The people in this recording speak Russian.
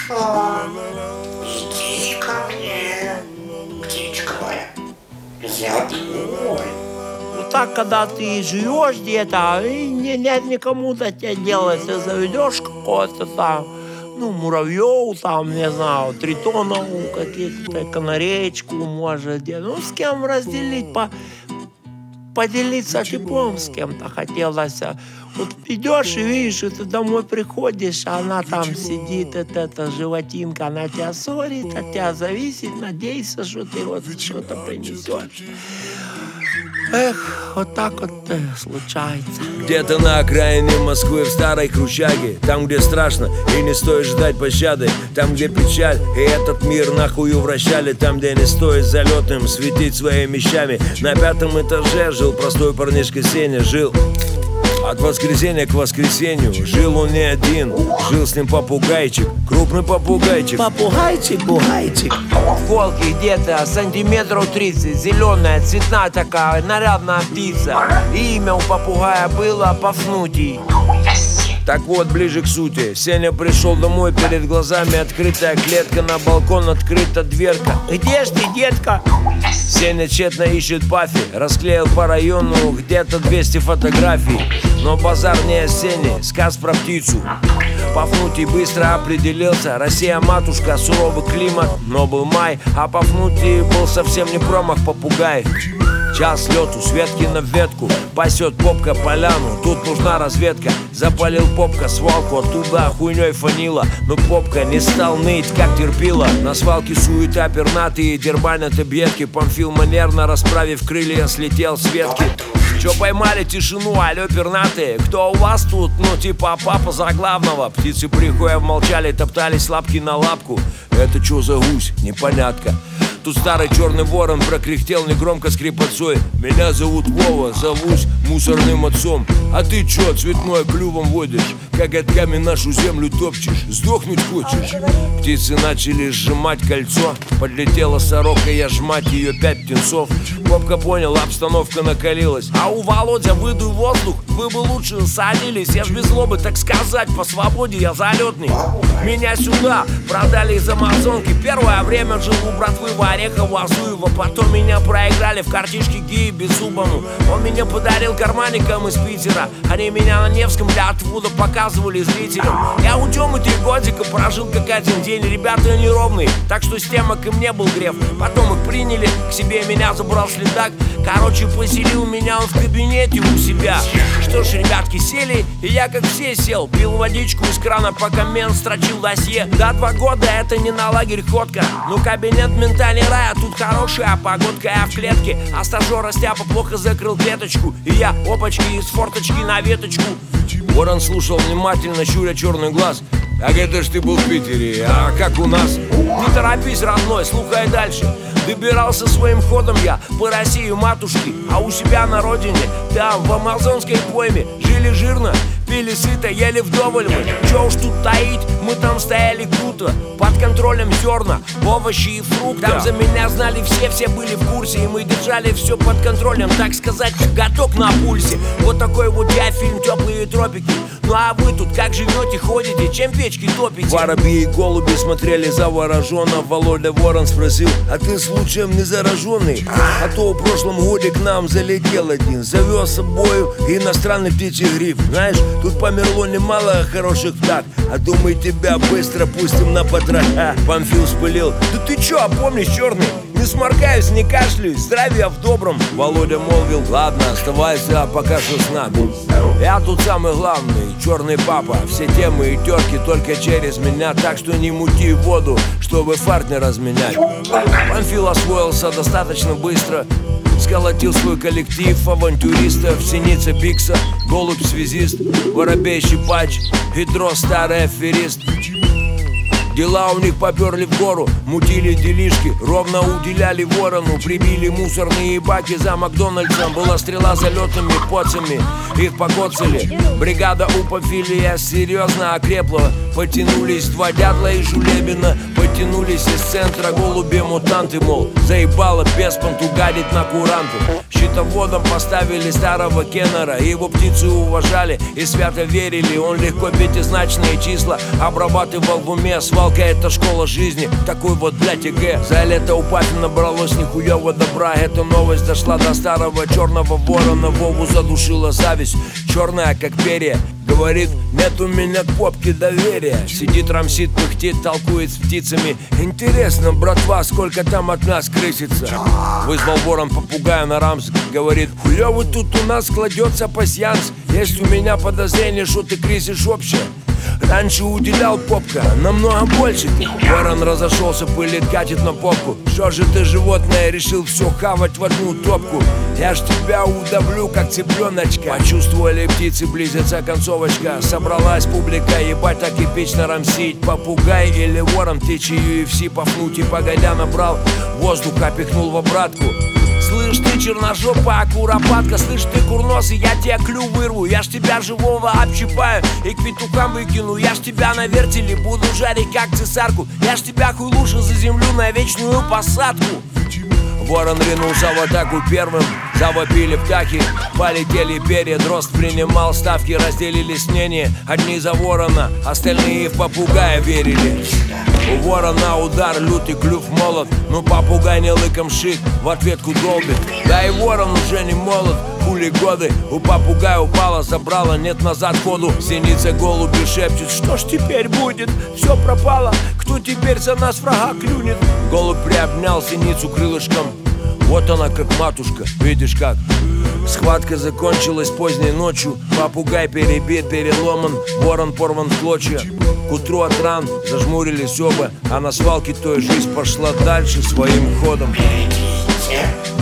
Хорошо. Иди ко мне, птичка моя. Я твой. Вот так, когда ты живешь где-то, и нет никому до тебя дела, ты заведешь какого-то там, муравьев, там, не знаю, тритонов, каких-то канареечку, может, с кем разделить, поделиться теплом с кем-то хотелось. Вот идешь и видишь, и ты домой приходишь, а она там сидит, эта животинка, она тебя ссорит, от тебя зависит, надейся, что ты вот что-то принесешь. Эх, вот так вот случается. Где-то на окраине Москвы, в старой Кручаге, там, где страшно и не стоит ждать пощады, там, где печаль и этот мир нахую вращали, там, где не стоит залетным светить своими вещами. На 5-м этаже жил простой парнишка Сеня, жил от воскресенья к воскресенью. Жил он не один, жил с ним попугайчик, крупный попугайчик. Попугайчик. Волки где-то сантиметров 30, зеленая, цветная такая, нарядная птица. И имя у попугая было Пафнутий. Так вот, ближе к сути. Сеня пришел домой, перед глазами открытая клетка, на балкон открыта дверка. Где ж ты, детка? Сеня тщетно ищет Пафи, расклеил по району где-то 200 фотографий. Но базар не осенний, сказ про птицу. Пафнутий быстро определился. Россия матушка, суровый климат, но был май. А Пафнутий был совсем не промах, попугай. Час лету, с ветки на ветку, пасет попка поляну, тут нужна разведка. Запалил попка свалку, оттуда хуйней фанила. Но попка не стал ныть, как терпила. На свалке суета пернатые, дербанят объедки. Памфил манерно, расправив крылья, слетел с ветки. Чё поймали тишину, алё пернатые? Кто у вас тут? Типа папа заглавного. Птицы прихуя молчали, топтались лапки на лапку. Это чё за гусь? Непонятка. Тут старый черный ворон прокряхтел негромко скрипотцой. Меня зовут Вова, зовусь мусорным отцом. А ты чё, цветной клювом водишь? Коготками нашу землю топчешь, сдохнуть хочешь? Птицы начали сжимать кольцо. Подлетела сорока, я жмать ее 5 птенцов. Попка понял, обстановка накалилась. А у Володя выдуй воздух, вы бы лучше садились. Я ж без злобы, так сказать, по свободе я залетный. Меня сюда продали из Амазонки. Первое время жил у братвы Орехова, Азуева. Потом меня проиграли в картишке геи Беззубому. Он меня подарил карманникам из Питера. Они меня на Невском для отвода показывали зрителям. Я у Тёмы 3 годика прожил как один день. Ребята неровные, так что с темок им не был греф. Потом их приняли, к себе меня забрал следак. Короче, поселил меня он в кабинете у себя. Что ж, ребятки сели, и я как все сел. Пил водичку из крана, пока мент строчил досье. До 2 года это не на лагерь ходка. Ну кабинет мента не рай, а тут хорошая погодка. Я в клетке, а стажера Стяпа плохо закрыл клеточку. И я, опачки, из форточки на веточку. Ворон слушал внимательно, щуря черный глаз. Так это ж ты был в Питере, а как у нас? Не торопись, родной, слухай дальше. Добирался своим ходом я по России матушки. А у себя на родине, там, в амазонской пойме, жили жирно, пили сыто, ели вдоволь мы. Чё уж тут таить, мы там стояли круто. Под контролем зерна, овощи и фрукты. Там за меня знали все были в курсе. И мы держали все под контролем, так сказать, готок на пульсе. Вот такой вот я фильм «Теплые тропики». Ну а вы тут как живете, ходите, чем печки топите? Воробьи и голуби смотрели завороженно. Володя Ворон спросил: а ты случаем не зараженный? А то в прошлом годе к нам залетел один, завез с собою иностранный птичий грипп. Знаешь, тут померло немало хороших птах, а то мы тебя быстро пустим на потрах. Памфил вспылил: да ты чё, опомнись, черный? Не сморкаюсь, не кашляюсь, здравия в добром. Володя молвил: ладно, оставайся пока что с нами. Я тут самый главный, черный папа. Все темы и терки только через меня. Так что не мути воду, чтобы фарт не разменять. Памфил освоился достаточно быстро. Сколотил свой коллектив авантюристов. Синица Бикса, голубь-связист, воробей-щипач, гидро старый аферист. Дела у них поперли в гору, мутили делишки, ровно уделяли ворону. Прибили мусорные баки за Макдональдсом. Была стрела залетными поцами, их покоцали. Бригада у Памфилия серьезно окрепла. Потянулись два дятла и жулебина, потянулись из центра голуби-мутанты, мол, заебало без понту гадить на куранты. Щитоводом поставили старого Кеннера, его птицы уважали и свято верили. Он легко пятизначные числа обрабатывал в уме. Свалка — это школа жизни, такой вот, блядь, ЕГЭ. За лето у папы набралось нихуево добра. Эта новость дошла до старого черного ворона. Вову задушила зависть, черная как перья. Говорит, нет у меня к попке доверия. Сидит, рамсит, пыхтит, толкует с птицами. Интересно, братва, сколько там от нас крысится. Вызвал ворон попугая на рамс. Говорит, хуёвый тут у нас кладется пасьянс. Есть у меня подозрение, что ты крысишь вообще. Раньше уделял попка намного больше. Ворон разошелся, пылит, катит на попку. Что же ты, животное, решил все хавать в одну топку? Я ж тебя удавлю, как цыпленочка. Почувствовали птицы, близится концовочка. Собралась публика, ебать, так эпично рамсить. Попугай или ворон, птичий UFC пафнуть. И погодя набрал воздуха, пихнул в обратку. Слышь ты, черножопая куропатка, слышь ты, курносый, я тебе клюв вырву. Я ж тебя живого общипаю и к петухам выкину. Я ж тебя на вертеле буду жарить, как цесарку. Я ж тебя хуй лучше заземлю на вечную посадку. Ворон ринулся в атаку первым, завопили птахи, полетели перья. Дрозд принимал ставки, разделились мнения. Одни за ворона, остальные в попугая верили. У ворона удар, лютый клюв молот. Но попугай не лыком шит, в ответку долбит. Да и ворон уже не молод, хули годы. У попугая упала, забрала, нет назад ходу. Синица голуби шепчет, что ж теперь будет? Все пропало, кто теперь за нас врага клюнет? Голубь приобнял синицу крылышком. Вот она как матушка, видишь как. Схватка закончилась поздней ночью. Попугай перебит, переломан, ворон порван в клочья. К утру от ран зажмурились оба, а на свалке той жизнь пошла дальше своим ходом. Берегите